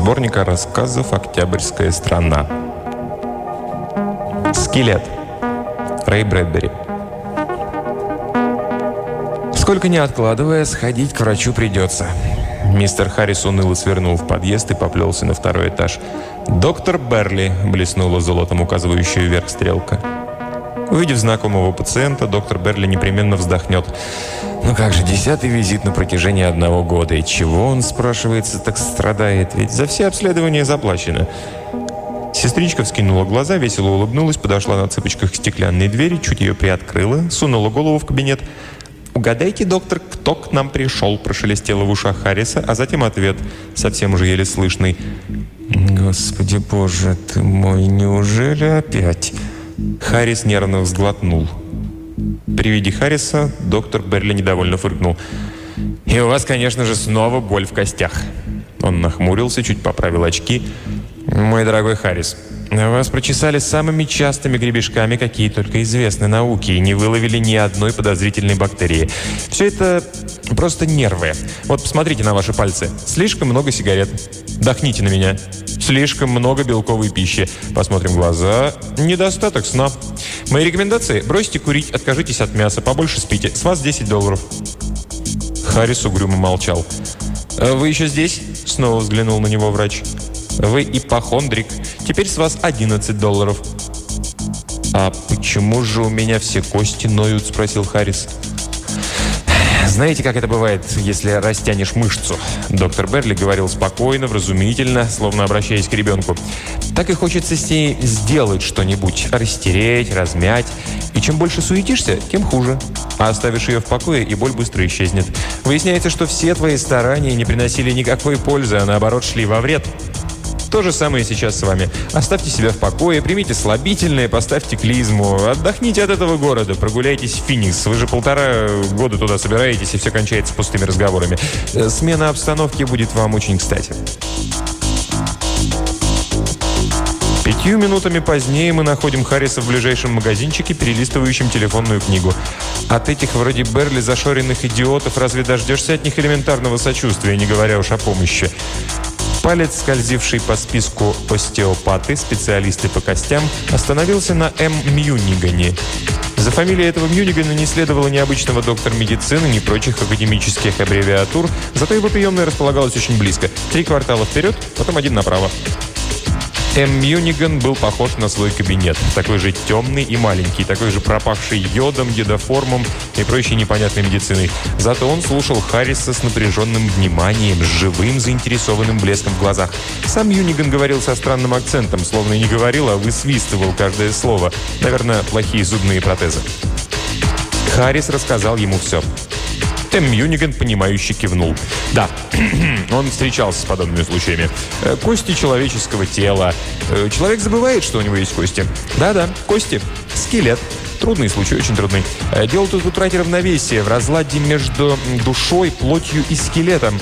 сборника рассказов «Октябрьская страна». «Скелет». Рэй Брэдбери. Сколько не откладывая, сходить к врачу придется. Мистер Харрис уныло свернул в подъезд и поплелся на второй этаж. «Доктор Берли», — блеснула золотом указывающая вверх стрелка. Увидев знакомого пациента, доктор Берли непременно вздохнет. Ну как же, 10-й визит на протяжении 1 года. И чего он, спрашивается, так страдает? Ведь за все обследования заплачено. Сестричка вскинула глаза, весело улыбнулась, подошла на цыпочках к стеклянной двери, чуть ее приоткрыла, сунула голову в кабинет. «Угадайте, доктор, кто к нам пришел?» – прошелестело в ушах Харриса, а затем ответ, совсем уже еле слышный. «Господи боже ты мой, неужели опять?» Харрис нервно взглотнул. При виде Харриса доктор Берли недовольно фыркнул. «И у вас, конечно же, снова боль в костях». Он нахмурился, чуть поправил очки. «Мой дорогой Харрис, вас прочесали самыми частыми гребешками, какие только известны науке, и не выловили ни одной подозрительной бактерии. Все это просто нервы. Вот посмотрите на ваши пальцы. Слишком много сигарет. Вдохните на меня. Слишком много белковой пищи. Посмотрим глаза. Недостаток сна. Мои рекомендации: бросьте курить, откажитесь от мяса, побольше спите. С вас $10. Харрис угрюмо молчал. «Вы еще здесь?» — снова взглянул на него врач. «Вы ипохондрик. Теперь с вас $11. «А почему же у меня все кости ноют?» — спросил Харрис. «Знаете, как это бывает, если растянешь мышцу?» Доктор Берли говорил спокойно, вразумительно, словно обращаясь к ребенку. «Так и хочется с ней сделать что-нибудь, растереть, размять. И чем больше суетишься, тем хуже. А оставишь ее в покое, и боль быстро исчезнет. Выясняется, что все твои старания не приносили никакой пользы, а наоборот шли во вред. То же самое сейчас с вами. Оставьте себя в покое, примите слабительное, поставьте клизму. Отдохните от этого города, прогуляйтесь в Феникс. Вы же 1,5 года туда собираетесь, и все кончается пустыми разговорами. Смена обстановки будет вам очень кстати». 5 минутами позднее мы находим Харриса в ближайшем магазинчике, перелистывающем телефонную книгу. От этих вроде Берли зашоренных идиотов разве дождешься от них элементарного сочувствия, не говоря уж о помощи? Палец, скользивший по списку остеопаты, специалисты по костям, остановился на М. Мьюнигане. За фамилией этого Мьюнигана не следовало ни обычного доктора медицины, ни прочих академических аббревиатур, зато его приемная располагалась очень близко. 3 квартала вперед, потом 1 направо. М. Мьюниган был похож на свой кабинет. Такой же темный и маленький, такой же пропахший йодом, йодоформом и прочей непонятной медициной. Зато он слушал Харриса с напряженным вниманием, с живым, заинтересованным блеском в глазах. Сам Мьюниган говорил со странным акцентом, словно и не говорил, а высвистывал каждое слово. Наверное, плохие зубные протезы. Харрис рассказал ему все. М. Мьюниган, понимающе кивнул. Да, он встречался с подобными случаями. Кости человеческого тела. Человек забывает, что у него есть кости. Да-да, кости. Скелет. Трудный случай, очень трудный. Дело тут в утрате равновесия, в разладе между душой, плотью и скелетом.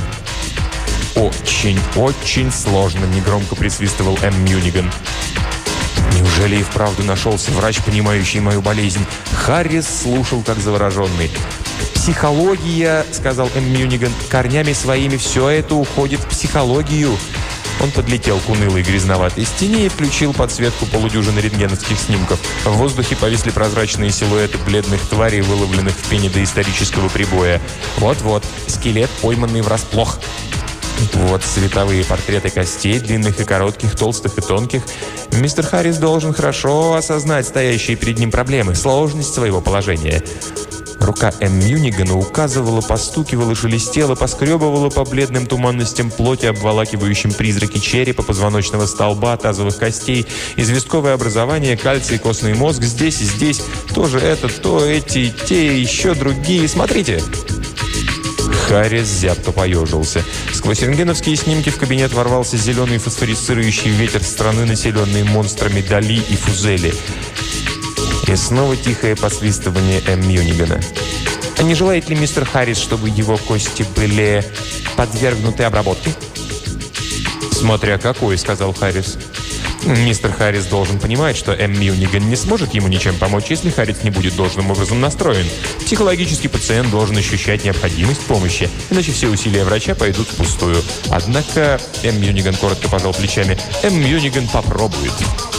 Очень сложно, негромко присвистывал М. Мьюниган. Неужели и вправду нашелся врач, понимающий мою болезнь? Харрис слушал, как завороженный. «Психология», — сказал М. Мьюниган, — «корнями своими все это уходит в психологию». Он подлетел к унылой грязноватой стене и включил подсветку полудюжины рентгеновских снимков. В воздухе повисли прозрачные силуэты бледных тварей, выловленных в пене доисторического прибоя. Вот-вот, скелет, пойманный врасплох. Вот световые портреты костей, длинных и коротких, толстых и тонких. Мистер Харрис должен хорошо осознать стоящие перед ним проблемы, сложность своего положения. Рука М. Мьюнигана указывала, постукивала, шелестела, поскребывала по бледным туманностям плоти, обволакивающим призраки черепа, позвоночного столба, тазовых костей, известковое образование, кальций, костный мозг. Здесь и здесь. Тоже это, то эти, те, еще другие. Смотрите. Харрис зябко поежился. Сквозь рентгеновские снимки в кабинет ворвался зеленый фосфорицирующий ветер страны, населенной монстрами Дали и Фузели. И снова тихое посвистывание М. Мьюнигана. «А не желает ли мистер Харрис, чтобы его кости были подвергнуты обработке?» «Смотря какой», — сказал Харрис. Мистер Харрис должен понимать, что Мьюниган не сможет ему ничем помочь, если Харрис не будет должным образом настроен. Психологический пациент должен ощущать необходимость помощи, иначе все усилия врача пойдут впустую. Однако Мьюниган коротко пожал плечами. Мьюниган попробует.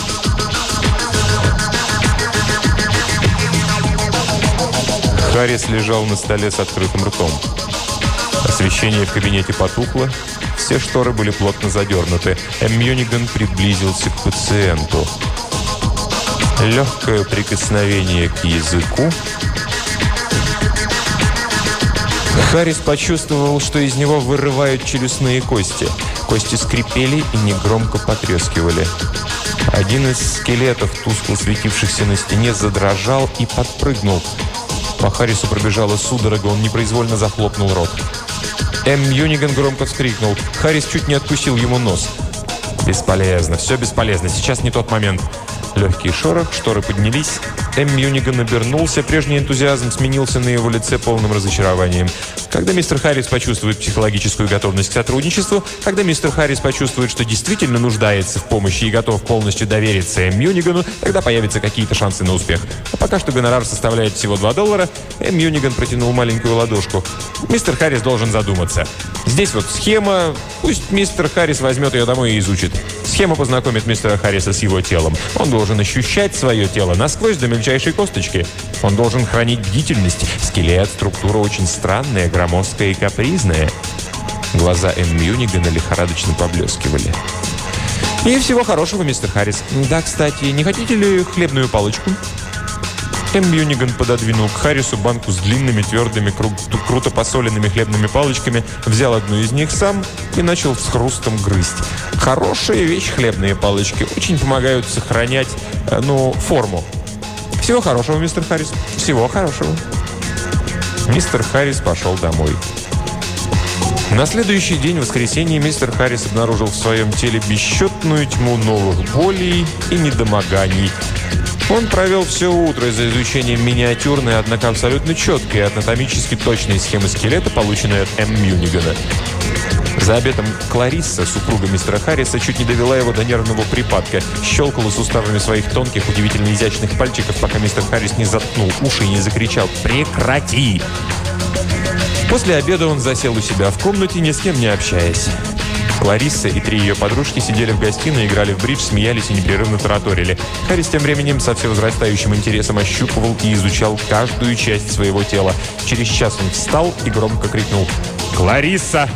Харрис лежал на столе с открытым ртом. Освещение в кабинете потухло. Все шторы были плотно задернуты. Мьюниган приблизился к пациенту. Легкое прикосновение к языку. Харрис почувствовал, что из него вырывают челюстные кости. Кости скрипели и негромко потрескивали. Один из скелетов, тускло светившихся на стене, задрожал и подпрыгнул. По Харрису пробежала судорога, он непроизвольно захлопнул рот. Мьюниган громко вскрикнул. Харрис чуть не откусил ему нос. «Бесполезно, все бесполезно, сейчас не тот момент». Легкий шорох, шторы поднялись. Мьюниган обернулся, прежний энтузиазм сменился на его лице полным разочарованием. Когда мистер Харрис почувствует психологическую готовность к сотрудничеству, когда мистер Харрис почувствует, что действительно нуждается в помощи и готов полностью довериться Мьюнигану, тогда появятся какие-то шансы на успех. А пока что гонорар составляет всего $2, Мьюниган протянул маленькую ладошку. Мистер Харрис должен задуматься. Здесь вот схема, пусть мистер Харрис возьмет ее домой и изучит. Схема познакомит мистера Харриса с его телом. Он должен ощущать свое тело насквозь до мельчайшей косточки. Он должен хранить бдительность. Скелет, структура очень странная, громоздкая и капризная. Глаза Мьюнигана лихорадочно поблескивали. И всего хорошего, мистер Харрис. Да, кстати, не хотите ли хлебную палочку? Мьюниган пододвинул к Харрису банку с длинными, твердыми, круто посоленными хлебными палочками, взял одну из них сам и начал с хрустом грызть. Хорошая вещь хлебные палочки, очень помогают сохранять, форму. Всего хорошего, мистер Харрис. Всего хорошего. Мистер Харрис пошел домой. На следующий день, в воскресенье, мистер Харрис обнаружил в своем теле бесчетную тьму новых болей и недомоганий. Он провел все утро за изучением миниатюрной, однако абсолютно четкой и анатомически точной схемы скелета, полученной от Мьюнигана. За обедом Кларисса, супруга мистера Харриса, чуть не довела его до нервного припадка, щелкала суставами своих тонких, удивительно изящных пальчиков, пока мистер Харрис не заткнул уши и не закричал «Прекрати!». После обеда он засел у себя в комнате, ни с кем не общаясь. Кларисса и 3 ее подружки сидели в гостиной, играли в бридж, смеялись и непрерывно тараторили. Харрис тем временем со всевозрастающим интересом ощупывал и изучал каждую часть своего тела. Через час он встал и громко крикнул «Кларисса!».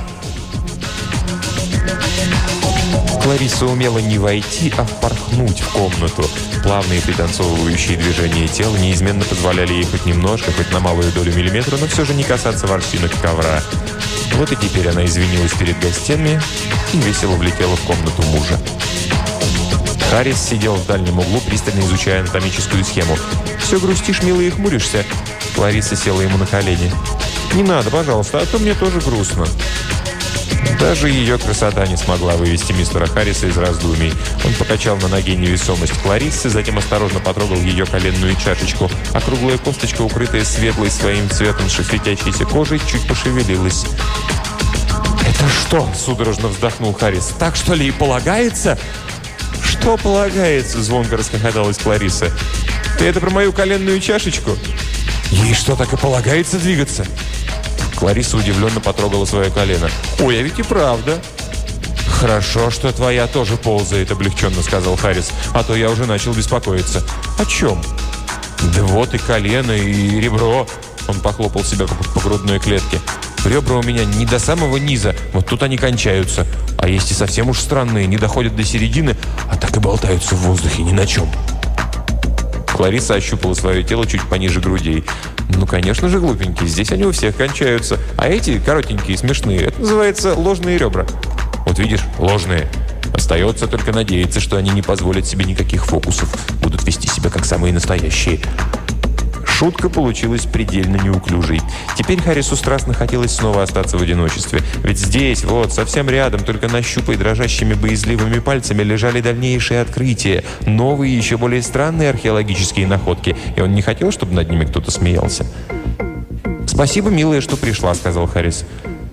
Кларисса умела не войти, а впорхнуть в комнату. Плавные пританцовывающие движения тела неизменно позволяли ей хоть немножко, хоть на малую долю миллиметра, но все же не касаться ворсинок ковра. Вот и теперь она извинилась перед гостями и весело влетела в комнату мужа. Харрис сидел в дальнем углу, пристально изучая анатомическую схему. «Все грустишь, милый, и хмуришься?» Кларисса села ему на колени. «Не надо, пожалуйста, а то мне тоже грустно». Даже ее красота не смогла вывести мистера Харриса из раздумий. Он покачал на ноге невесомость Клариссы, затем осторожно потрогал ее коленную чашечку. Округлая косточка, укрытая светлой своим цветом светящейся кожей, чуть пошевелилась. «Это что?» – судорожно вздохнул Харрис. «Так, что ли, и полагается?» «Что полагается?» – звонко расхохоталась Кларисса. «Ты это про мою коленную чашечку?» «Ей что, так и полагается двигаться?» Кларисса удивленно потрогала свое колено. «Ой, а ведь и правда». «Хорошо, что твоя тоже ползает», — облегченно сказал Харрис. «А то я уже начал беспокоиться». «О чем?» «Да вот и колено, и ребро». Он похлопал себя по грудной клетке. «Ребра у меня не до самого низа, вот тут они кончаются. А есть и совсем уж странные, не доходят до середины, а так и болтаются в воздухе ни на чем». Кларисса ощупала свое тело чуть пониже грудей. «Ну, конечно же, глупенькие, здесь они у всех кончаются. А эти коротенькие, смешные, это называется ложные ребра». «Вот видишь, ложные. Остается только надеяться, что они не позволят себе никаких фокусов. Будут вести себя как самые настоящие». Шутка получилась предельно неуклюжей. Теперь Харрису страстно хотелось снова остаться в одиночестве. Ведь здесь, вот, совсем рядом, только нащупай дрожащими боязливыми пальцами лежали дальнейшие открытия, новые, еще более странные археологические находки, и он не хотел, чтобы над ними кто-то смеялся. «Спасибо, милая, что пришла», — сказал Харрис.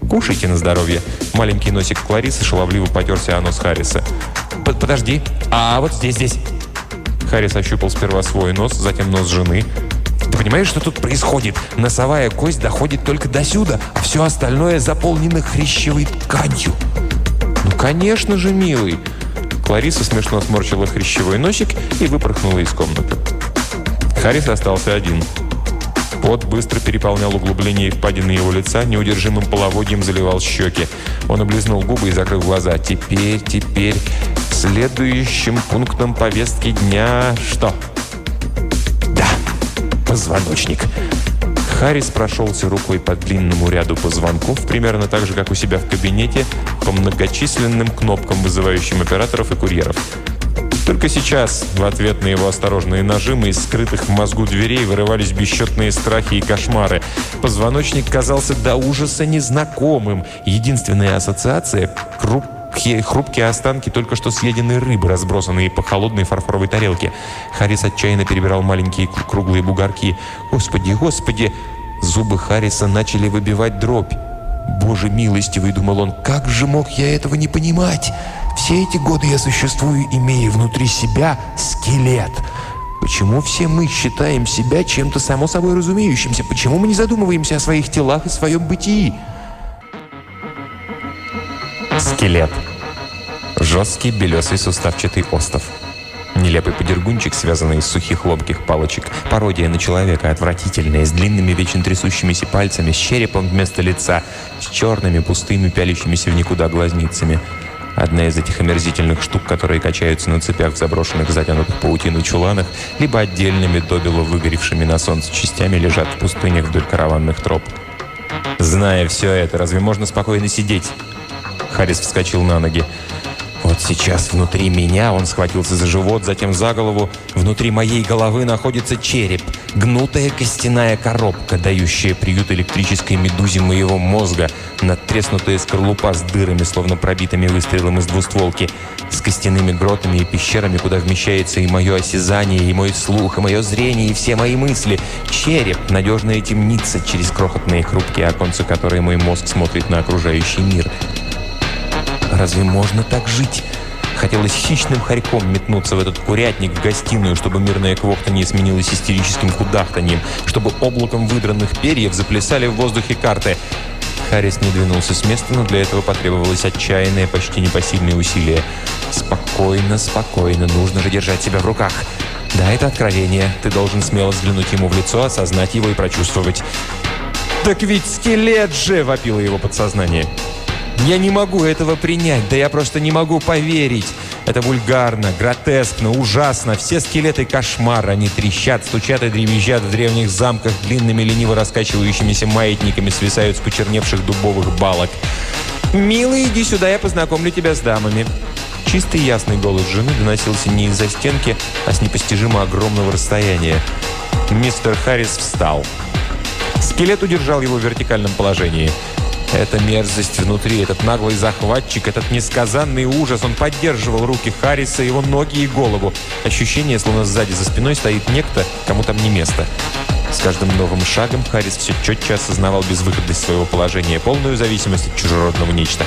«Кушайте на здоровье». Маленький носик Кларисы шаловливо потерся о нос Харриса. «Подожди, а вот здесь». Харрис ощупал сперва свой нос, затем нос жены. «Ты понимаешь, что тут происходит? Носовая кость доходит только до сюда, а все остальное заполнено хрящевой тканью». «Ну, конечно же, милый». Клариса смешно сморщила хрящевой носик и выпорхнула из комнаты. Харрис остался один. Пот быстро переполнял углубления и впадины его лица, неудержимым половодьем заливал щеки. Он облизнул губы и закрыл глаза. Теперь, следующим пунктом повестки дня что? Да, позвоночник. Харрис прошелся рукой по длинному ряду позвонков, примерно так же, как у себя в кабинете, по многочисленным кнопкам, вызывающим операторов и курьеров. Только сейчас, в ответ на его осторожные нажимы, из скрытых в мозгу дверей вырывались бесчетные страхи и кошмары. Позвоночник казался до ужаса незнакомым. Единственная ассоциация – хрупкие останки только что съеденной рыбы, разбросанные по холодной фарфоровой тарелке. Харрис отчаянно перебирал маленькие круглые бугорки. «Господи!» Зубы Харриса начали выбивать дробь. «Боже милостивый!» – думал он. «Как же мог я этого не понимать? Все эти годы я существую, имея внутри себя скелет. Почему все мы считаем себя чем-то само собой разумеющимся? Почему мы не задумываемся о своих телах и своем бытии?» Скелет. Жесткий белесый суставчатый остов. Нелепый подергунчик, связанный из сухих ломких палочек. Пародия на человека, отвратительная, с длинными вечно трясущимися пальцами, с черепом вместо лица, с черными, пустыми, пялящимися в никуда глазницами. Одна из этих омерзительных штук, которые качаются на цепях в заброшенных, затянутых паутиной чуланах, либо отдельными добело выгоревшими на солнце частями лежат в пустынях вдоль караванных троп. Зная все это, разве можно спокойно сидеть? Харрис вскочил на ноги. Вот сейчас внутри меня, он схватился за живот, затем за голову, внутри моей головы находится череп, гнутая костяная коробка, дающая приют электрической медузе моего мозга, надтреснутая скорлупа с дырами, словно пробитыми выстрелом из двустволки, с костяными гротами и пещерами, куда вмещается и мое осязание, и мой слух, и мое зрение, и все мои мысли. Череп — надежная темница, через крохотные хрупкие оконца, которые мой мозг смотрит на окружающий мир. Разве можно так жить? Хотелось хищным хорьком метнуться в этот курятник, в гостиную, чтобы мирное квохтанье сменилось истерическим кудахтаньем, чтобы облаком выдранных перьев заплясали в воздухе карты. Харрис не двинулся с места, но для этого потребовалось отчаянное, почти непосильное усилие. Спокойно, нужно же держать себя в руках. Да, это откровение. Ты должен смело взглянуть ему в лицо, осознать его и прочувствовать. «Так ведь скелет же!» — вопило его подсознание. «Я не могу этого принять, да я просто не могу поверить. Это вульгарно, гротескно, ужасно. Все скелеты кошмар. Они трещат, стучат и дребезжат в древних замках, длинными лениво раскачивающимися маятниками свисают с почерневших дубовых балок. Милый, иди сюда, я познакомлю тебя с дамами». Чистый ясный голос жены доносился не из-за стенки, а с непостижимо огромного расстояния. Мистер Харрис встал. Скелет удержал его в вертикальном положении. Эта мерзость внутри, этот наглый захватчик, этот несказанный ужас. Он поддерживал руки Харриса, его ноги и голову. Ощущение, словно сзади за спиной стоит некто, кому там не место. С каждым новым шагом Харрис все четче осознавал безвыходность своего положения, полную зависимость от чужеродного нечто.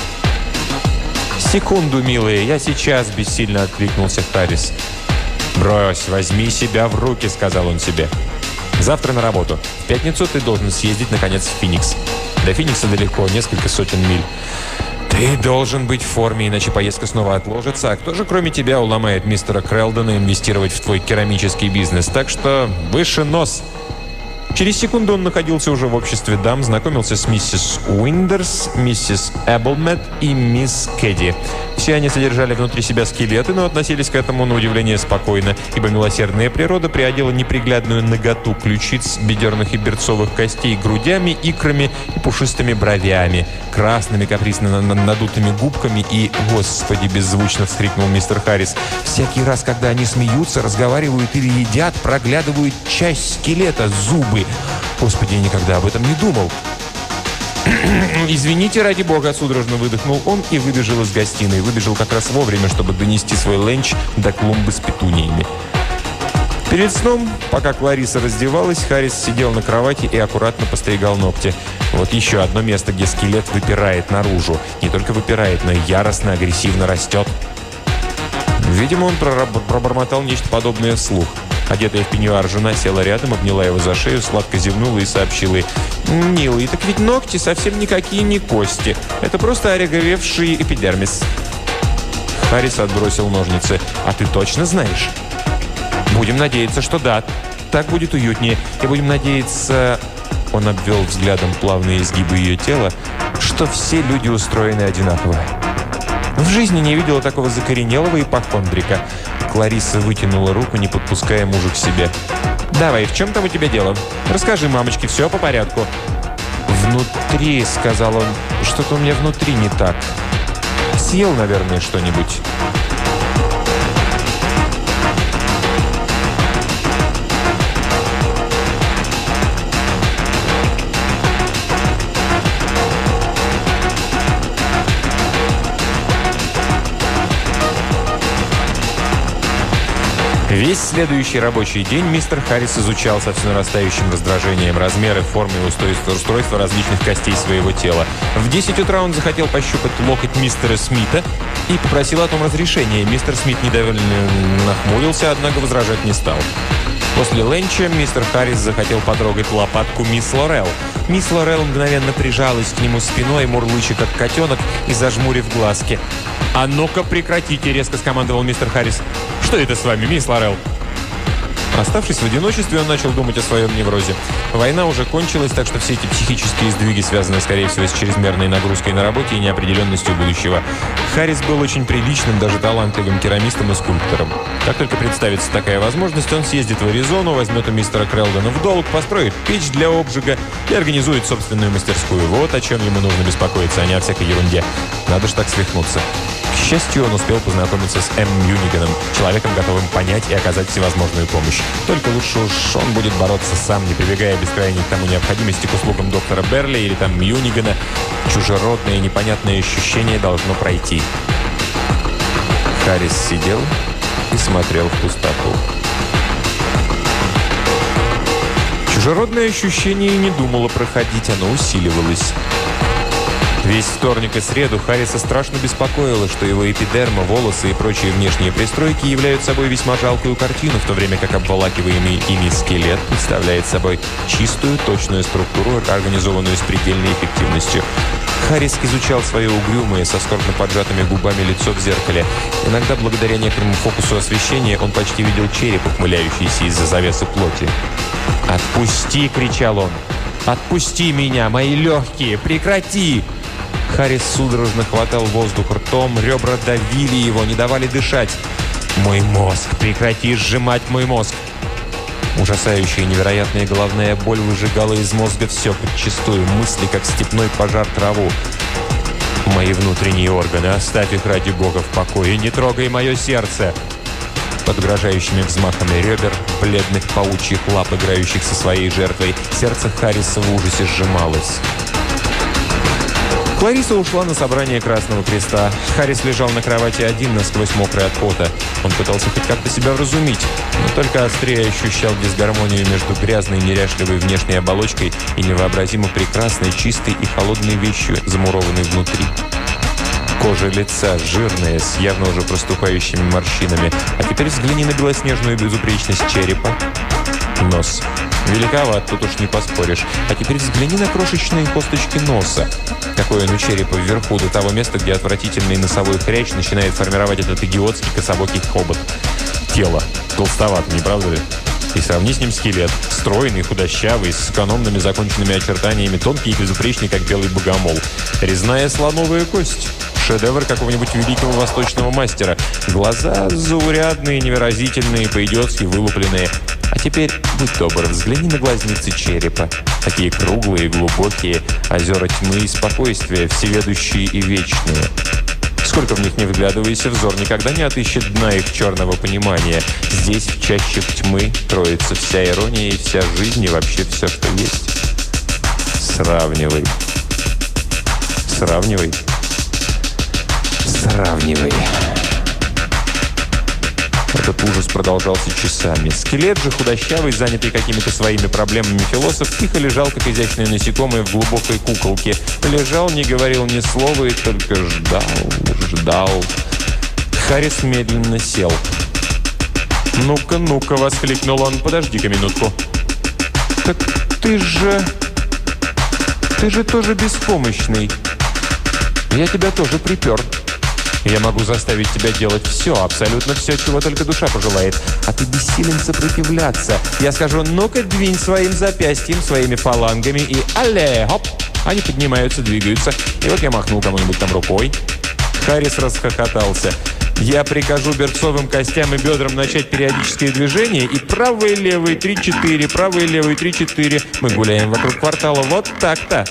«Секунду, милые, я сейчас», — бессильно откликнулся Харрис. «Брось, возьми себя в руки», — сказал он себе. «Завтра на работу. В пятницу ты должен съездить, наконец, в Феникс. До Феникса далеко, несколько сотен миль. Ты должен быть в форме, иначе поездка снова отложится. А кто же, кроме тебя, уломает мистера Крэлдона инвестировать в твой керамический бизнес? Так что выше нос». Через секунду он находился уже в обществе дам, знакомился с миссис Уиндерс, миссис Эбблмет и мисс Кэдди. Все они содержали внутри себя скелеты, но относились к этому на удивление спокойно, ибо милосердная природа приодела неприглядную наготу ключиц, бедерных и берцовых костей грудями, икрами и пушистыми бровями, красными каприсно надутыми губками и... «Господи!» — беззвучно вскрикнул мистер Харрис. «Всякий раз, когда они смеются, разговаривают или едят, проглядывают часть скелета, зубы. Господи, я никогда об этом не думал». «Извините, ради бога», — судорожно выдохнул он и выбежал из гостиной. Выбежал как раз вовремя, чтобы донести свой ленч до клумбы с петуниями. Перед сном, пока Клариса раздевалась, Харрис сидел на кровати и аккуратно постригал ногти. Вот еще одно место, где скелет выпирает наружу. Не только выпирает, но и яростно, агрессивно растет. Видимо, он пробормотал нечто подобное вслух. Одетая в пеньюар жена села рядом, обняла его за шею, сладко зевнула и сообщила ей: «Милый, так ведь ногти совсем никакие не кости. Это просто ороговевший эпидермис». Харрис отбросил ножницы. «А ты точно знаешь?» «Будем надеяться, что да. Так будет уютнее. И будем надеяться...» Он обвел взглядом плавные изгибы ее тела, что все люди устроены одинаково. В жизни не видела такого закоренелого ипохондрика. Клариса вытянула руку, не подпуская мужа к себе. «Давай, в чем там у тебя дело? Расскажи мамочке, все по порядку». «Внутри», — сказал он, — «что-то у меня внутри не так. Съел, наверное, что-нибудь». Весь следующий рабочий день мистер Харрис изучал со все нарастающим раздражением размеры, формы и устройства различных костей своего тела. В 10 утра он захотел пощупать локоть мистера Смита и попросил о том разрешения. Мистер Смит недовольно нахмурился, однако возражать не стал. После ленча мистер Харрис захотел потрогать лопатку мисс Лорел. Мисс Лорел мгновенно прижалась к нему спиной, мурлыча как котенок и зажмурив глазки. «А ну-ка прекратите!» – резко скомандовал мистер Харрис. «Что это с вами, мисс Лорел?» Оставшись в одиночестве, он начал думать о своем неврозе. Война уже кончилась, так что все эти психические сдвиги связаны, скорее всего, с чрезмерной нагрузкой на работе и неопределенностью будущего. Харрис был очень приличным, даже талантливым керамистом и скульптором. Как только представится такая возможность, он съездит в Аризону, возьмет у мистера Крэлдона в долг, построит печь для обжига и организует собственную мастерскую. Вот о чем ему нужно беспокоиться, а не о всякой ерунде. Надо же так свихнуться. К счастью, он успел познакомиться с М. Юниганом, человеком, готовым понять и оказать всевозможную помощь. Только лучше уж он будет бороться сам, не прибегая без крайней к тому необходимости к услугам доктора Берли или там Юнигана. Чужеродное и непонятное ощущение должно пройти. Харрис сидел и смотрел в пустоту. Чужеродное ощущение не думало проходить, оно усиливалось. Весь вторник и среду Харриса страшно беспокоило, что его эпидерма, волосы и прочие внешние пристройки являют собой весьма жалкую картину, в то время как обволакиваемый ими скелет представляет собой чистую, точную структуру, организованную с предельной эффективностью. Харрис изучал свое угрюмое, со скорбно поджатыми губами лицо в зеркале. Иногда, благодаря некоторому фокусу освещения, он почти видел череп, ухмыляющийся из-за завесы плоти. «Отпусти!» — кричал он. «Отпусти меня, мои легкие! Прекрати!» Харрис судорожно хватал воздух ртом, ребра давили его, не давали дышать. «Мой мозг! Прекрати сжимать мой мозг!» Ужасающая невероятная головная боль выжигала из мозга все подчистую, мысли, как степной пожар, траву. «Мои внутренние органы, оставь их ради Бога в покое, не трогай мое сердце!» Под угрожающими взмахами ребер, бледных паучьих лап, играющих со своей жертвой, сердце Харриса в ужасе сжималось. Клариса ушла на собрание Красного Креста. Харрис лежал на кровати один, насквозь мокрый от пота. Он пытался хоть как-то себя вразумить, но только острее ощущал дисгармонию между грязной, неряшливой внешней оболочкой и невообразимо прекрасной, чистой и холодной вещью, замурованной внутри. Кожа лица жирная, с явно уже проступающими морщинами. А теперь взгляни на белоснежную безупречность черепа. Нос. Великоват, тут уж не поспоришь. А теперь взгляни на крошечные косточки носа. Какой он у черепа вверху, до того места, где отвратительный носовой хрящ начинает формировать этот идиотский кособокий хобот. Тело. Толстовато, не правда ли? И сравни с ним скелет. Стройный, худощавый, с экономными законченными очертаниями, тонкий и безупречный, как белый богомол. Резная слоновая кость. Шедевр какого-нибудь великого восточного мастера. Глаза заурядные, невыразительные, по-идиотски вылупленные. А теперь, будь добр, взгляни на глазницы черепа. Такие круглые, глубокие, озера тьмы и спокойствия, всеведущие и вечные. Сколько в них не вглядывайся, взор никогда не отыщет дна их черного понимания. Здесь, в чащах тьмы, кроется вся ирония и вся жизнь, и вообще все, что есть. Сравнивай. Сравнивай. Сравнивай. Этот ужас продолжался часами. Скелет же, худощавый, занятый какими-то своими проблемами философ, тихо лежал, как изящное насекомое, в глубокой куколке. Лежал, не говорил ни слова и только ждал. Харрис медленно сел. «Ну-ка, ну-ка!» — воскликнул он. «Подожди-ка минутку». «Так ты же тоже беспомощный. Я тебя тоже припер. Я могу заставить тебя делать все, абсолютно все, чего только душа пожелает. А ты бессилен сопротивляться. Я скажу: ну-ка, двинь своим запястьем, своими фалангами и алле, хоп!» Они поднимаются, двигаются. И вот я махнул кому-нибудь там рукой. Харрис расхохотался. Я прикажу берцовым костям и бедрам начать периодические движения, и правый, левый, 3-4, правый, левый, 3-4. Мы гуляем вокруг квартала вот так-то.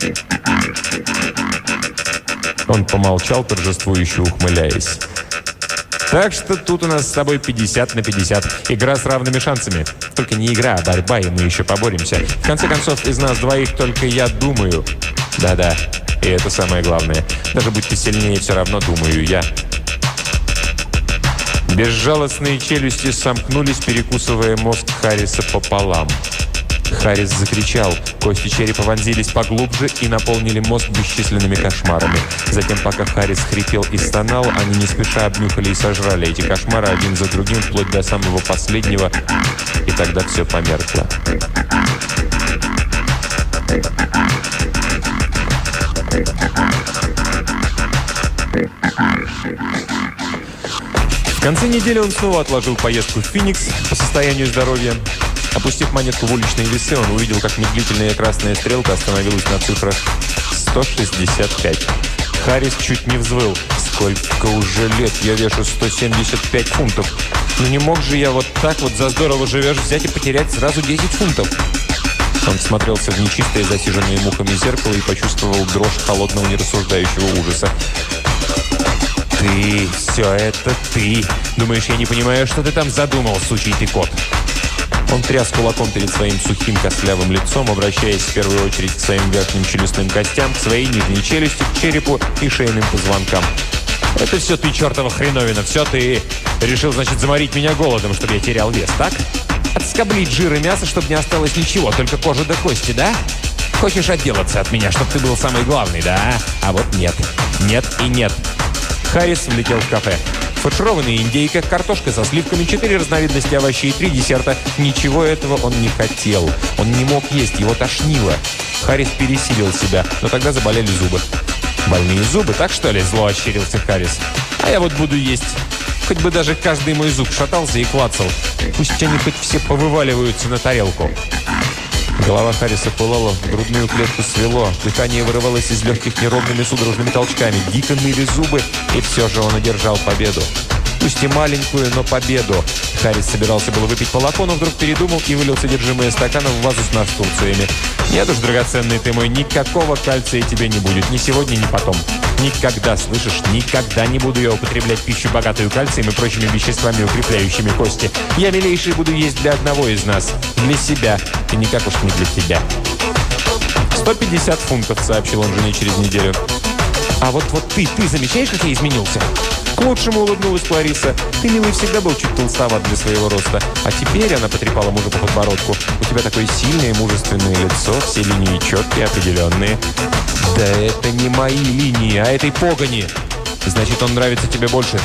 Он помолчал, торжествующе ухмыляясь. «Так что тут у нас с тобой 50 на 50. Игра с равными шансами. Только не игра, а борьба, и мы еще поборемся. В конце концов, из нас двоих только я думаю. Да-да, и это самое главное. Даже будь ты сильнее, все равно думаю я». Безжалостные челюсти сомкнулись, перекусывая мозг Харриса пополам. Харрис закричал. Кости черепа вонзились поглубже и наполнили мозг бесчисленными кошмарами. Затем, пока Харрис хрипел и стонал, они не спеша обнюхали и сожрали эти кошмары один за другим, вплоть до самого последнего, и тогда все померкло. В конце недели он снова отложил поездку в Феникс по состоянию здоровья. Опустив монетку в уличные весы, он увидел, как медлительная красная стрелка остановилась на цифрах 165. Харрис чуть не взвыл. «Сколько уже лет? Я вешу 175 фунтов. Ну не мог же я вот так вот за здорово живешь взять и потерять сразу 10 фунтов?» Он смотрелся в нечистое, засиженное мухами зеркало и почувствовал дрожь холодного нерассуждающего ужаса. «Ты, все это ты! Думаешь, я не понимаю, что ты там задумал, сучий ты кот?» Он тряс кулаком перед своим сухим костлявым лицом, обращаясь в первую очередь к своим верхним челюстным костям, к своей нижней челюсти, к черепу и шейным позвонкам. «Это все ты, чертова хреновина, все ты! Решил, значит, заморить меня голодом, чтобы я терял вес, так? Отскоблить жир и мясо, чтобы не осталось ничего, только кожа до кости, да? Хочешь отделаться от меня, чтобы ты был самый главный, да? А вот нет. Нет и нет». Харрис влетел в кафе. Фаршированная индейка, картошка со сливками, 4 разновидности овощей, 3 десерта. Ничего этого он не хотел. Он не мог есть, его тошнило. Харрис пересилил себя, но тогда заболели зубы. «Больные зубы, так что ли?» – зло ощерился Харрис. «А я вот буду есть. Хоть бы даже каждый мой зуб шатался и клацал. Пусть они хоть все повываливаются на тарелку». Голова Харриса пылала, грудную клетку свело, дыхание вырывалось из легких неровными судорожными толчками, дико ныли зубы, и все же он одержал победу. Пусть и маленькую, но победу. Харрис собирался было выпить молоко, но вдруг передумал и вылил содержимое стакана в вазу с настурциями. «Нет уж, драгоценный ты мой, никакого кальция тебе не будет. Ни сегодня, ни потом. Никогда, слышишь, никогда не буду я употреблять пищу, богатую кальцием и прочими веществами, укрепляющими кости. Я, милейший, буду есть для одного из нас. Для себя. И никак уж не для тебя». 150 фунтов, сообщил он жене через неделю. «А вот ты замечаешь, как я изменился?» К лучшему улыбнулась Клариса. «Ты, милый, всегда был чуть толстоват для своего роста. А теперь», — она потрепала мужа по подбородку, «у тебя такое сильное, мужественное лицо, все линии четкие, определенные». «Да это не мои линии, а этой погони. Значит, он нравится тебе больше».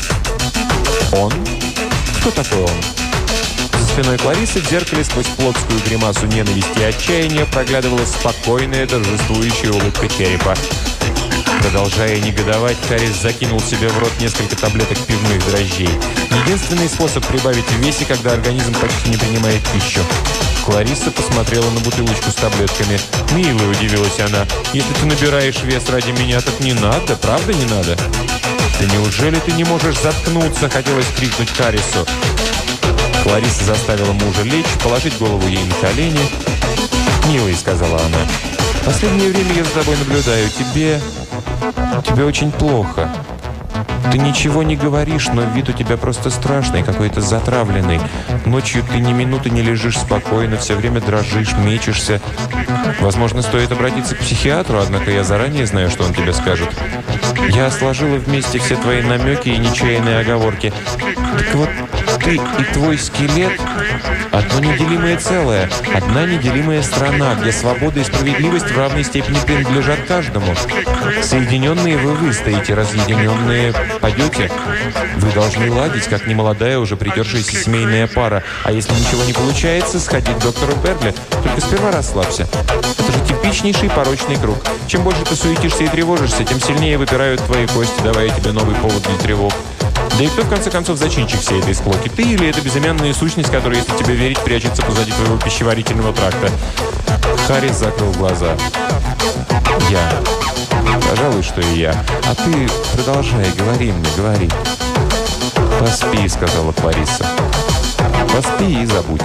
«Он? Кто такой он?» За спиной Кларисы в зеркале сквозь плотскую гримасу ненависти и отчаяния проглядывалась спокойная, торжествующая улыбка черепа. Продолжая негодовать, Харрис закинул себе в рот несколько таблеток пивных дрожжей. Единственный способ прибавить в весе, когда организм почти не принимает пищу. Клариса посмотрела на бутылочку с таблетками. «Милая», — удивилась она, — «если ты набираешь вес ради меня, так не надо, правда не надо?» «Да неужели ты не можешь заткнуться?» — хотелось крикнуть Харрису. Клариса заставила мужа лечь, положить голову ей на колени. «Милый», — сказала она, — «последнее время я за тобой наблюдаю. Тебе очень плохо». Ты ничего не говоришь, но вид у тебя просто страшный, какой-то затравленный. Ночью ты ни минуты не лежишь спокойно, все время дрожишь, мечешься. Возможно, стоит обратиться к психиатру, однако я заранее знаю, что он тебе скажет. Я сложила вместе все твои намеки и нечаянные оговорки. Так вот, ты и твой скелет – одно неделимое целое, одна неделимая страна, где свобода и справедливость в равной степени принадлежат каждому. Соединенные вы стоите, разъединенные падете. Вы должны ладить, как немолодая, уже притершаяся семейная пара. А если ничего не получается, сходи к доктору Берли. Только сперва расслабься. Это же типичнейший порочный круг. Чем больше ты суетишься и тревожишься, тем сильнее выпирают твои кости, давая тебе новый повод для тревог. Да и кто, в конце концов, зачинщик всей этой склоки? Ты или эта безымянная сущность, которая, если тебе верить, прячется позади твоего пищеварительного тракта? Харрис закрыл глаза. Я. Пожалуй, что и я. А ты продолжай, говори мне, говори. «Поспи», — сказала Клариса. «Поспи и забудь».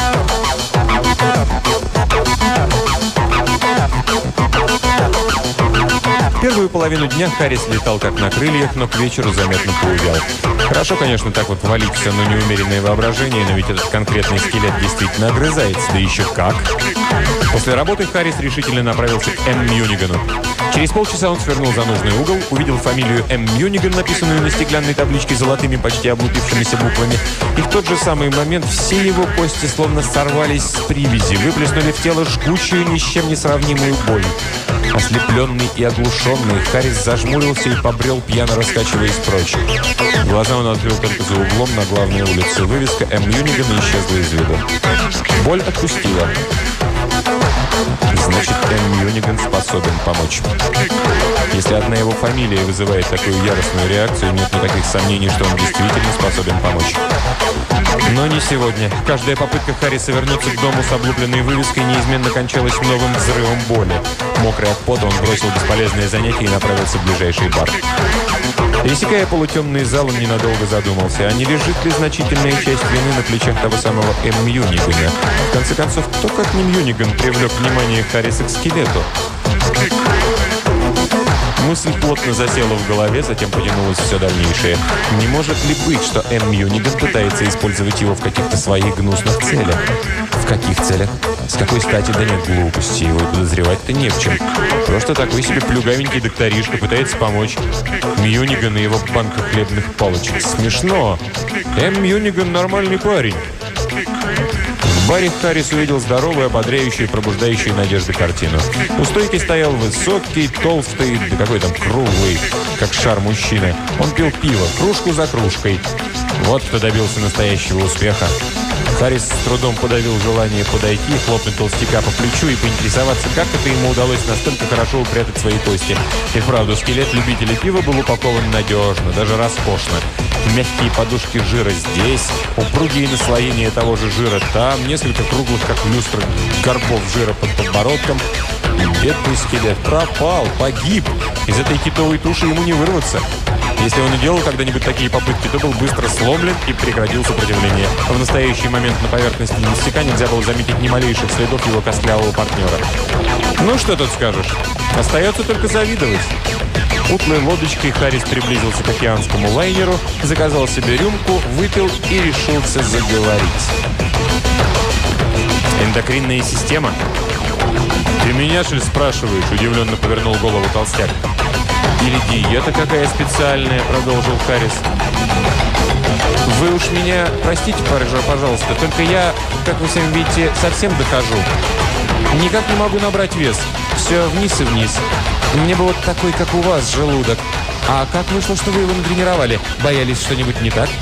Первую половину дня Харрис летал как на крыльях, но к вечеру заметно поувял. Хорошо, конечно, так вот валить все на неумеренное воображение, но ведь этот конкретный скелет действительно огрызается, да еще как. После работы Харрис решительно направился к М. Мьюнигану. Через полчаса он свернул за нужный угол, увидел фамилию М. Мьюниган, написанную на стеклянной табличке золотыми, почти облупившимися буквами. И в тот же самый момент все его кости словно сорвались с привязи, выплеснули в тело жгучую, ни с чем не сравнимую боль. Ослепленный и оглушенный, Харрис зажмурился и побрел, пьяно раскачиваясь прочь. Глаза он открыл только за углом на главной улице. Вывеска М. Мьюнигана исчезла из виду. Боль отпустила. Значит, М. Мьюниган способен помочь. Если одна его фамилия вызывает такую яростную реакцию, нет никаких сомнений, что он действительно способен помочь. Но не сегодня. Каждая попытка Харриса вернуться к дому с облупленной вывеской неизменно кончалась новым взрывом боли. Мокрый от пота, он бросил бесполезное занятие и направился в ближайший бар. Пересекая полутемный зал, он ненадолго задумался, а не лежит ли значительная часть вины на плечах того самого М. Мьюнигана. В конце концов, кто как не Мьюниган привлек внимание Харриса к скелету? Мысль плотно засела в голове, затем потянулась все дальнейшее. Не может ли быть, что М. Мьюниган пытается использовать его в каких-то своих гнусных целях? В каких целях? С какой стати? Да нет, глупости. Его и подозревать-то не в чем. Просто такой себе плюгавенький докторишка пытается помочь. Мьюниган и его банка хлебных палочек. Смешно. М. Мьюниган нормальный парень. В баре Харрис увидел здоровую, ободряющую, пробуждающую надежды картину. У стойки стоял высокий, толстый, да какой там круглый, как шар мужчина. Он пил пиво, кружку за кружкой. Вот кто добился настоящего успеха. Харрис с трудом подавил желание подойти, хлопнуть толстяка по плечу и поинтересоваться, как это ему удалось настолько хорошо упрятать свои кости. И вправду, скелет любителя пива был упакован надежно, даже роскошно. Мягкие подушки жира здесь, упругие наслоения того же жира там, несколько круглых, как люстра, горбов жира под подбородком. Бедный скелет пропал, погиб. Из этой китовой туши ему не вырваться. Если он и делал когда-нибудь такие попытки, то был быстро сломлен и прекратил сопротивление. В настоящий момент на поверхности листика нельзя было заметить ни малейших следов его костлявого партнера. Ну, что тут скажешь? Остается только завидовать. Утлой лодочкой Харрис приблизился к океанскому лайнеру, заказал себе рюмку, выпил и решился заговорить. «Эндокринная система?» «Ты меня, что ли, спрашиваешь?» – удивленно повернул голову толстяк. «Или диета какая специальная?» – продолжил Харрис. «Вы уж меня простите, пожалуйста, только я, как вы сами видите, совсем дохожу. Никак не могу набрать вес. Все вниз и вниз. Мне бы вот такой, как у вас, желудок. А как вышло, что вы его натренировали? Боялись что-нибудь не так?»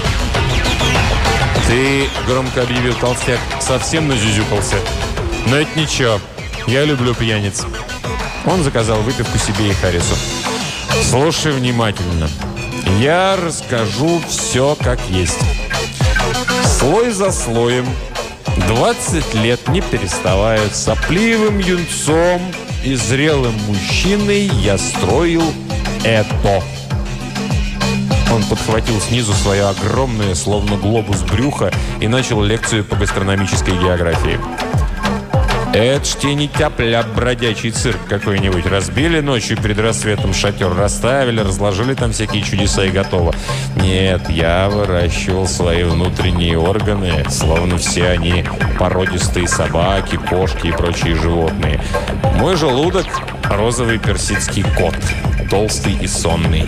«Ты, — громко объявил толстяк, — совсем назюзюкался. Но это ничего. Я люблю пьяниц». Он заказал выпивку себе и Харрису. «Слушай внимательно. Я расскажу все как есть. Слой за слоем, 20 лет не переставая, сопливым юнцом и зрелым мужчиной я строил это». Он подхватил снизу свое огромное, словно глобус брюха, и начал лекцию по гастрономической географии. Это ж тебе не тяп-ляп бродячий цирк какой-нибудь. Разбили ночью перед рассветом шатер, расставили, разложили там всякие чудеса и готово. Нет, я выращивал свои внутренние органы, словно все они породистые собаки, кошки и прочие животные. Мой желудок – розовый персидский кот, толстый и сонный.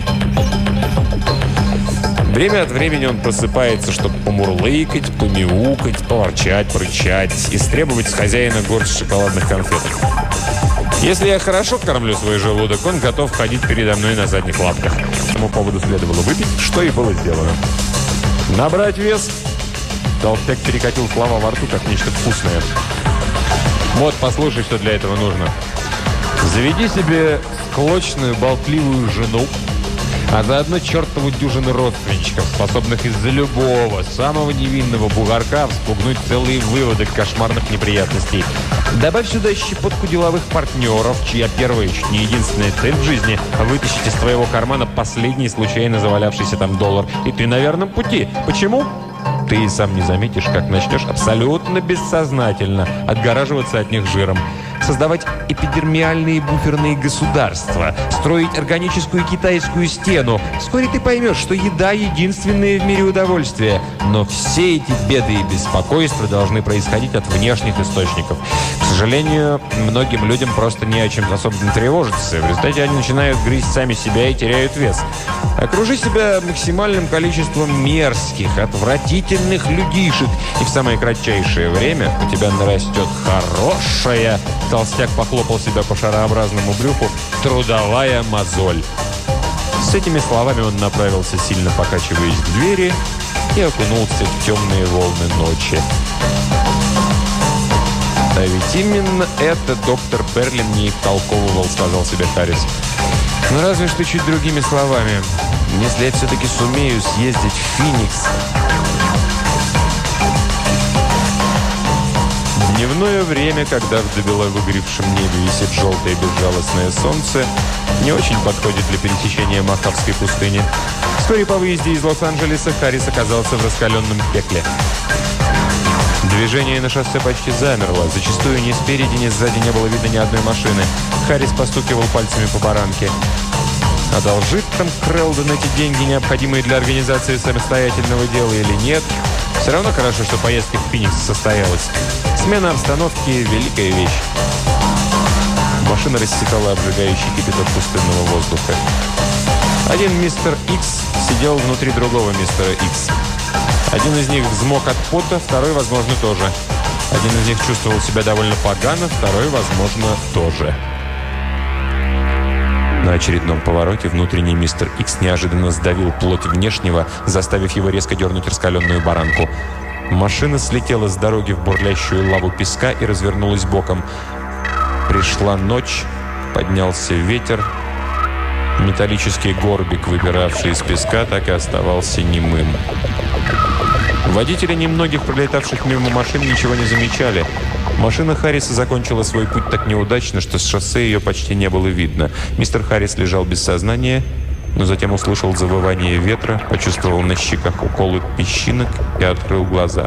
Время от времени он просыпается, чтобы помурлыкать, помяукать, поворчать, порычать, истребовать с хозяина горсть шоколадных конфет. Если я хорошо кормлю свой желудок, он готов ходить передо мной на задних лапках. По этому поводу следовало выпить, что и было сделано. Набрать вес. Толстяк перекатил слова во рту, как нечто вкусное. Вот, послушай, что для этого нужно. Заведи себе склочную, болтливую жену, а заодно чертову дюжину родственничков, способных из-за любого, самого невинного бугорка вспугнуть целые выводы кошмарных неприятностей. Добавь сюда щепотку деловых партнеров, чья первая, чуть не единственная цель в жизни – вытащить из твоего кармана последний случайно завалявшийся там доллар. И ты на верном пути. Почему? Ты и сам не заметишь, как начнешь абсолютно бессознательно отгораживаться от них жиром. Создавать эпидермиальные буферные государства, строить органическую китайскую стену. Вскоре ты поймешь, что еда – единственное в мире удовольствие. Но все эти беды и беспокойства должны происходить от внешних источников. К сожалению, многим людям просто не о чем особенно тревожиться. В результате они начинают грызть сами себя и теряют вес. Окружи себя максимальным количеством мерзких, отвратительных людишек, и в самое кратчайшее время у тебя нарастет хорошая... Толстяк похлопал себя по шарообразному брюху. «Трудовая мозоль». С этими словами он направился, сильно покачиваясь к двери, и окунулся в темные волны ночи. «А ведь именно это доктор Берли мне и втолковывал», — сказал себе Харрис. «Но разве что чуть другими словами. Если я все-таки сумею съездить в Феникс...» Дневное время, когда в добело выгоревшем небе висит желтое безжалостное солнце, не очень подходит для пересечения Мохавской пустыни. Вскоре по выезде из Лос-Анджелеса Харрис оказался в раскаленном пекле. Движение на шоссе почти замерло. Зачастую ни спереди, ни сзади не было видно ни одной машины. Харрис постукивал пальцами по баранке. Одолжит там Крэлдон эти деньги, необходимые для организации самостоятельного дела, или нет? Все равно хорошо, что поездка в Феникс состоялась. Смена обстановки – великая вещь. Машина рассекала обжигающий кипяток пустынного воздуха. Один мистер Икс сидел внутри другого мистера Икс. Один из них взмок от пота, второй, возможно, тоже. Один из них чувствовал себя довольно погано, второй, возможно, тоже. На очередном повороте внутренний мистер Икс неожиданно сдавил плоть внешнего, заставив его резко дернуть раскаленную баранку. Машина слетела с дороги в бурлящую лаву песка и развернулась боком. Пришла ночь, поднялся ветер. Металлический горбик, выпиравший из песка, так и оставался немым. Водители немногих пролетавших мимо машин ничего не замечали. Машина Харриса закончила свой путь так неудачно, что с шоссе ее почти не было видно. Мистер Харрис лежал без сознания, но затем услышал завывание ветра, почувствовал на щеках уколы песчинок и открыл глаза.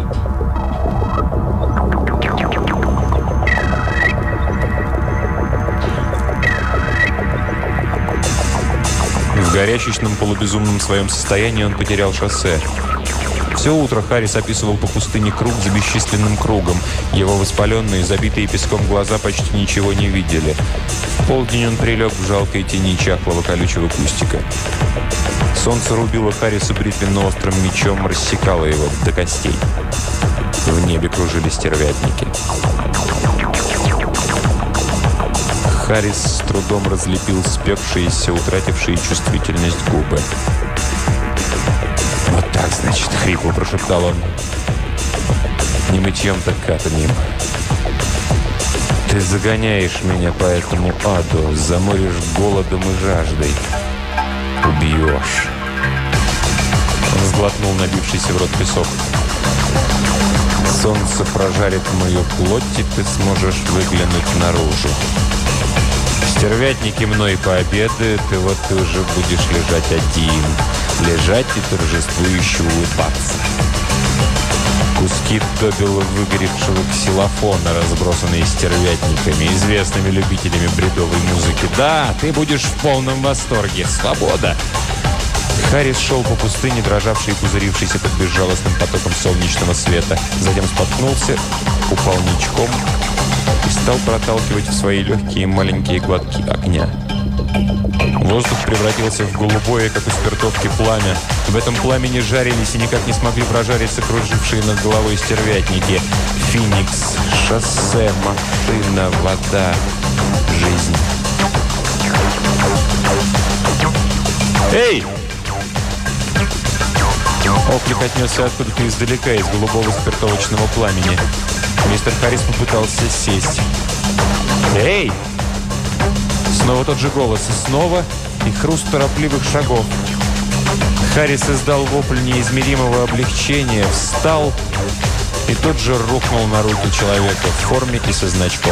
В горячечном полубезумном своем состоянии он потерял шоссе. Все утро Харрис описывал по пустыне круг за бесчисленным кругом. Его воспаленные, забитые песком глаза почти ничего не видели. В полдень он прилег в жалкой тени чахлого колючего кустика. Солнце рубило Харриса бритвенно-острым мечом, рассекало его до костей. В небе кружили стервятники. Харрис с трудом разлепил спекшиеся, утратившие чувствительность губы. «Вот так, значит», — хрипло прошептал он. «Не мытьем, так катанием. Ты загоняешь меня по этому аду, заморишь голодом и жаждой. Убьешь». Он сглотнул набившийся в рот песок. «Солнце прожарит мою плоть, и ты сможешь выглянуть наружу. Стервятники мной пообедают, и вот ты уже будешь лежать один. Лежать и торжествующе улыбаться». Куски добело выгоревшего ксилофона, разбросанные стервятниками, известными любителями бредовой музыки. Да, ты будешь в полном восторге. Свобода! Харрис шел по пустыне, дрожавшей и пузырившейся под безжалостным потоком солнечного света. Затем споткнулся, упал ничком и стал проталкивать в свои легкие маленькие глотки огня. Воздух превратился в голубое, как у спиртовки, пламя. В этом пламени жарились и никак не смогли прожариться кружившие над головой стервятники. Феникс, шоссе, машина, вода, жизнь. «Эй!» Оклик отнесся откуда-то издалека, из голубого спиртовочного пламени. Мистер Харрис попытался сесть. «Эй!» Снова тот же голос, и снова, и хруст торопливых шагов. Харрис издал вопль неизмеримого облегчения, встал и тут же рухнул на руки человека в форме и со значком.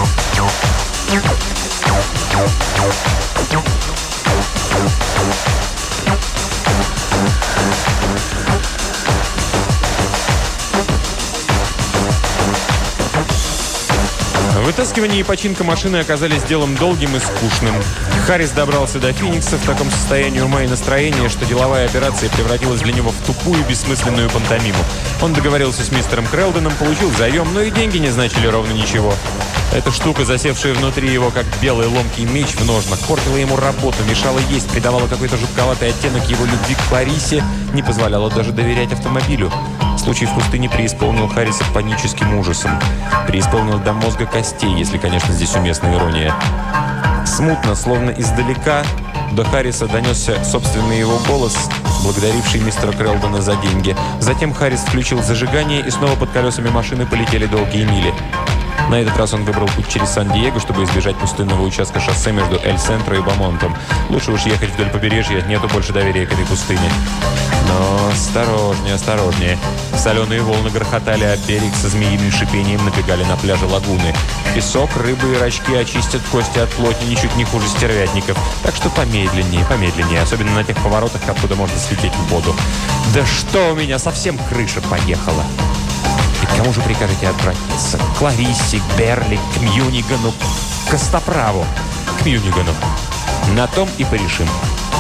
Вытаскивание и починка машины оказались делом долгим и скучным. Харрис добрался до Феникса в таком состоянии ума и настроения, что деловая операция превратилась для него в тупую, бессмысленную пантомиму. Он договорился с мистером Крэлдоном, получил заем, но и деньги не значили ровно ничего. Эта штука, засевшая внутри его, как белый ломкий меч в ножнах, портила ему работу, мешала есть, придавала какой-то жутковатый оттенок его любви к Кларисе, не позволяла даже доверять автомобилю. Случай в пустыне преисполнил Харриса паническим ужасом. Преисполнил до мозга костей, если, конечно, здесь уместна ирония. Смутно, словно издалека, до Харриса донесся собственный его голос, благодаривший мистера Крэлдона за деньги. Затем Харрис включил зажигание, и снова под колесами машины полетели долгие мили. На этот раз он выбрал путь через Сан-Диего, чтобы избежать пустынного участка шоссе между Эль-Сентро и Бамонтом. Лучше уж ехать вдоль побережья, нету больше доверия к этой пустыне. Но осторожнее, осторожнее. Соленые волны грохотали, а берег со змеиным шипением набегали на пляже лагуны. Песок, рыбы и рачки очистят кости от плоти ничуть не хуже стервятников. Так что помедленнее, помедленнее, особенно на тех поворотах, откуда можно слететь в воду. Да что у меня, совсем крыша поехала. И к кому же прикажете обратиться? К Кларисе, к Берли, к Мьюнигану, к Костоправу. К Мьюнигану. На том и порешим.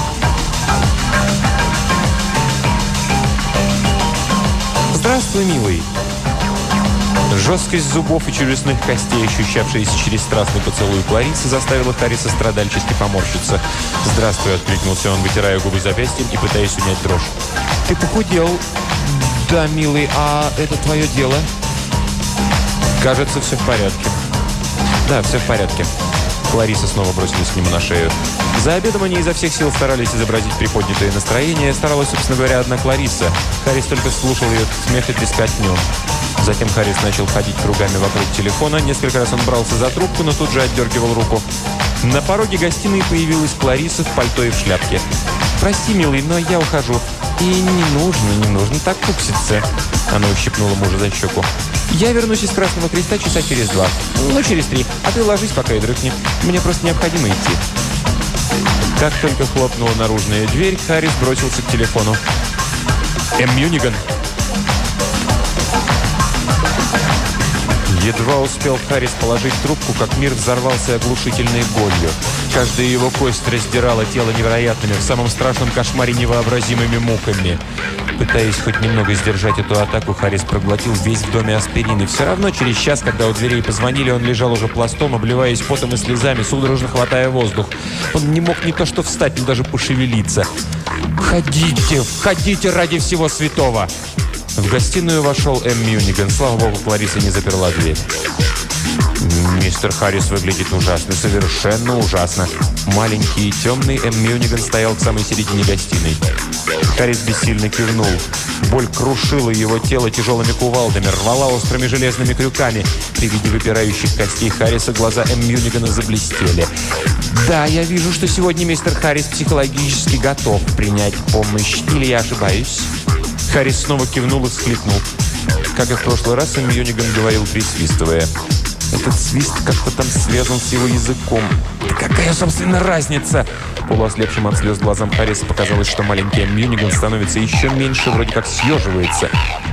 Здравствуй, милый. Жесткость зубов и челюстных костей, ощущавшаяся через страстный поцелуй Кларисы, заставила Харриса страдальчески поморщиться. «Здравствуй», — откликнулся он, вытирая губы запястьем и пытаясь унять дрожь. «Ты похудел». «Да, милый, а это твое дело?» «Кажется, все в порядке». «Да, все в порядке». Клариса снова бросилась к нему на шею. За обедом они изо всех сил старались изобразить приподнятое настроение. Старалась, собственно говоря, одна Клариса. Харрис только слушал ее смех и трескотню. Затем Харрис начал ходить кругами вокруг телефона. Несколько раз он брался за трубку, но тут же отдергивал руку. На пороге гостиной появилась Клариса в пальто и в шляпке. «Прости, милый, но я ухожу». «И не нужно так кукситься». Она ущипнула мужа за щеку. «Я вернусь из Красного Креста часа через 2. Ну, через 3. А ты ложись, пока и дрыхни. Мне просто необходимо идти». Как только хлопнула наружная дверь, Харрис бросился к телефону. «Мьюниган». Едва успел Харрис положить трубку, как мир взорвался оглушительной болью. Каждая его кость раздирала тело невероятными, в самом страшном кошмаре невообразимыми муками. Пытаясь хоть немного сдержать эту атаку, Харрис проглотил весь в доме аспирин. И все равно через час, когда у дверей позвонили, он лежал уже пластом, обливаясь потом и слезами, судорожно хватая воздух. Он не мог не то что встать, но даже пошевелиться. «Входите, входите ради всего святого!» В гостиную вошел Мьюниган. Слава богу, Клариса не заперла дверь. Мистер Харрис выглядит ужасно, совершенно ужасно. Маленький и темный Мьюниган стоял в самой середине гостиной. Харрис бессильно кивнул. Боль крушила его тело тяжелыми кувалдами, рвала острыми железными крюками. При виде выпирающих костей Харриса глаза Мьюнигана заблестели. «Да, я вижу, что сегодня мистер Харрис психологически готов принять помощь. Или я ошибаюсь?» Харрис снова кивнул и всхлипнул. Как и в прошлый раз, Мьюниган говорил, присвистывая. Этот свист как-то там связан с его языком. Да какая, собственно, разница? Полуослепшим от слез глазам Харриса показалось, что маленький Мьюниган становится еще меньше, вроде как съеживается.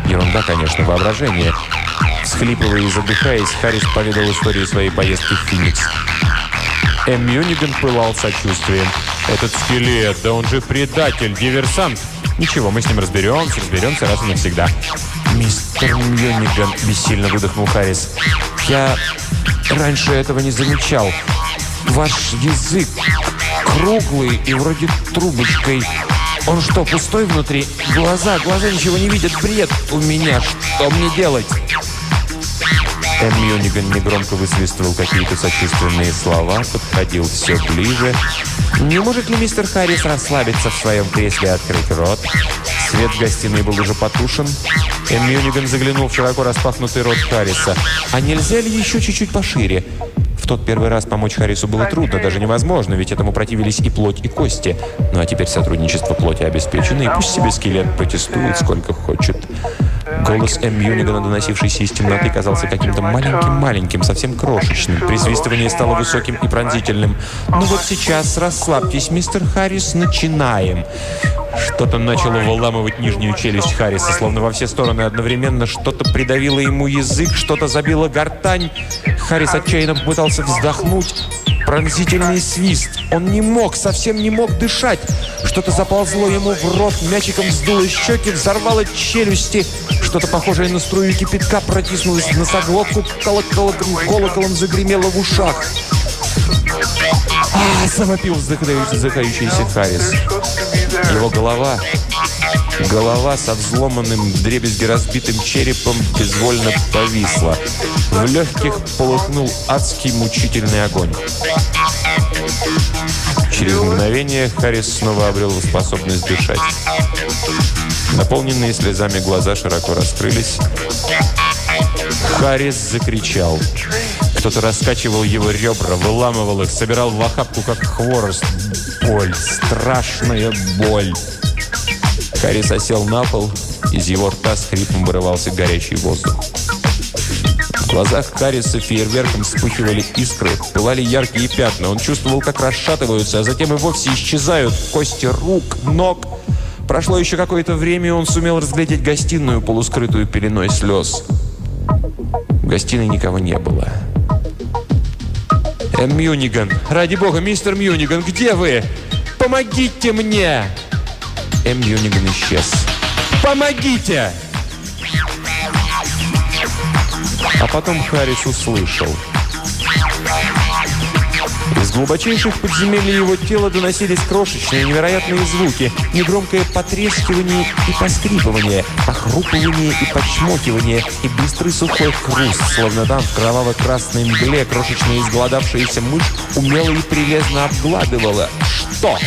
Ерунда, конечно, воображение. Всхлипывая и задыхаясь, Харрис поведал историю своей поездки в Феникс. Мьюниган пылал сочувствием. «Этот скелет, да он же предатель, диверсант!» «Ничего, мы с ним разберемся раз и навсегда». «Мистер Мьюниган», – бессильно выдохнул Харрис, – «я раньше этого не замечал. Ваш язык круглый и вроде трубочкой. Он что, пустой внутри? Глаза ничего не видят. Бред у меня. Что мне делать?» Мьюниган негромко высвистывал какие-то сочувственные слова, подходил все ближе. «Не может ли мистер Харрис расслабиться в своем кресле и открыть рот?» Свет в гостиной был уже потушен. Мьюниган заглянул в широко распахнутый рот Харриса. «А нельзя ли еще чуть-чуть пошире?» В тот первый раз помочь Харрису было трудно, даже невозможно, ведь этому противились и плоть, и кости. Ну а теперь сотрудничество плоти обеспечено, и пусть себе скелет протестует сколько хочет. Голос Мьюнигана, доносившийся из темноты, казался каким-то маленьким, совсем крошечным. Присвистывание стало высоким и пронзительным. «Ну вот сейчас расслабьтесь, мистер Харрис, начинаем». Что-то начало выламывать нижнюю челюсть Харриса, словно во все стороны одновременно. Что-то придавило ему язык, что-то забило гортань. Харрис отчаянно попытался вздохнуть. Пронзительный свист. Он не мог, совсем не мог дышать. Что-то заползло ему в рот, мячиком вздуло щеки, взорвало челюсти. Что-то похожее на струю кипятка протиснулось в носоглотку, колоколом загремело в ушах. Завопил задыхающийся Харрис. Его голова со взломанным вдребезги разбитым черепом безвольно повисла. В легких полыхнул адский мучительный огонь. Через мгновение Харрис снова обрел способность дышать. Наполненные слезами глаза широко раскрылись. Харрис закричал. Кто-то раскачивал его ребра, выламывал их, собирал в охапку, как хворост. Боль, страшная боль. Харрис осел на пол, из его рта с хрипом вырывался горячий воздух. В глазах Харриса фейерверком вспыхивали искры, пылали яркие пятна. Он чувствовал, как расшатываются, а затем и вовсе исчезают кости рук, ног. Прошло еще какое-то время, и он сумел разглядеть гостиную, полускрытую пеленой слез. В гостиной никого не было. Мьюниган! Ради бога, мистер Мьюниган, где вы? Помогите мне!» Мьюниган исчез. «Помогите!» А потом Харрис услышал. Из глубочайших подземелий его тела доносились крошечные невероятные звуки, негромкое потрескивание и поскрипывание, похрупывание и почмокивание, и быстрый сухой хруст, словно там в кроваво-красной мгле крошечная изголодавшаяся мышь умело и прилежно обгладывала. Что?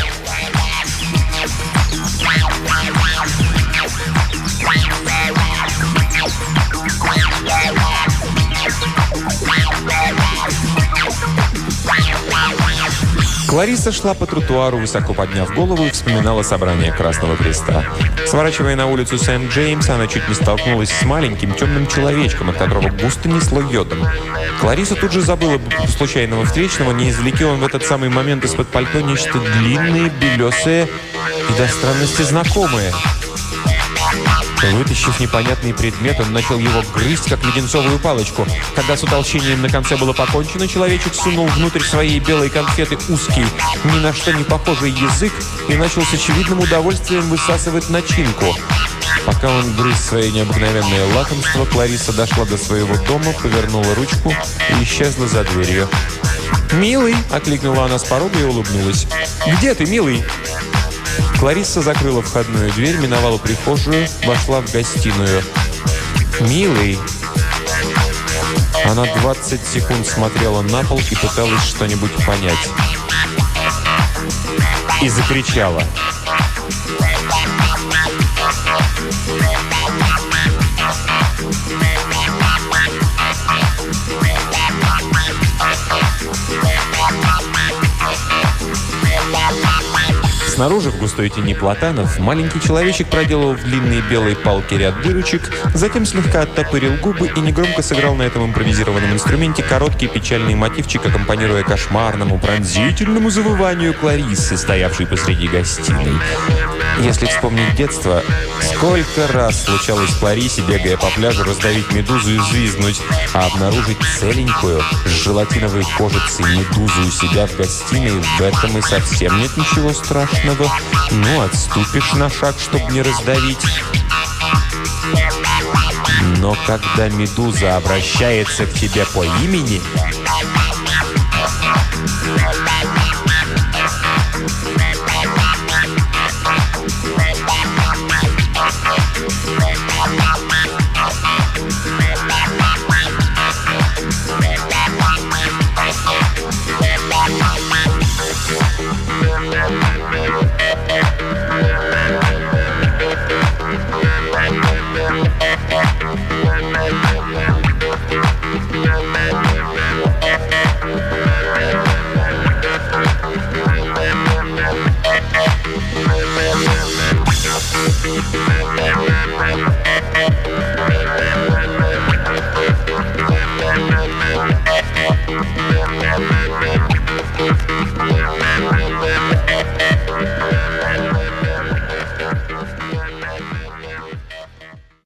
Клариса шла по тротуару, высоко подняв голову, и вспоминала собрание Красного Креста. Сворачивая на улицу Сент-Джеймс, она чуть не столкнулась с маленьким темным человечком, от которого густо несло йодом. Клариса тут же забыла бы случайного встречного, не извлеки он в этот самый момент из-под пальто нечто длинное, белесое и до странности знакомое. Вытащив непонятный предмет, он начал его грызть, как леденцовую палочку. Когда с утолщением на конце было покончено, человечек сунул внутрь своей белой конфеты узкий, ни на что не похожий язык и начал с очевидным удовольствием высасывать начинку. Пока он грыз свое необыкновенное лакомство, Клариса дошла до своего дома, повернула ручку и исчезла за дверью. «Милый!» – окликнула она с порога и улыбнулась. «Где ты, милый?» Клариса закрыла входную дверь, миновала прихожую, вошла в гостиную. «Милый!» Она 20 секунд смотрела на пол и пыталась что-нибудь понять. И закричала. Снаружи, в густой тени платанов, маленький человечек проделал в длинные белые палки ряд дырочек, затем слегка оттопырил губы и негромко сыграл на этом импровизированном инструменте короткий печальный мотивчик, аккомпанируя кошмарному, пронзительному завыванию Клариссы, стоявшей посреди гостиной. Если вспомнить детство, сколько раз случалось Кларисе, бегая по пляжу, раздавить медузу и взвизгнуть, а обнаружить целенькую, с желатиновой кожицей медузу у себя в гостиной, в этом и совсем нет ничего страшного. Ну, отступишь на шаг, чтобы не раздавить. Но когда медуза обращается к тебе по имени...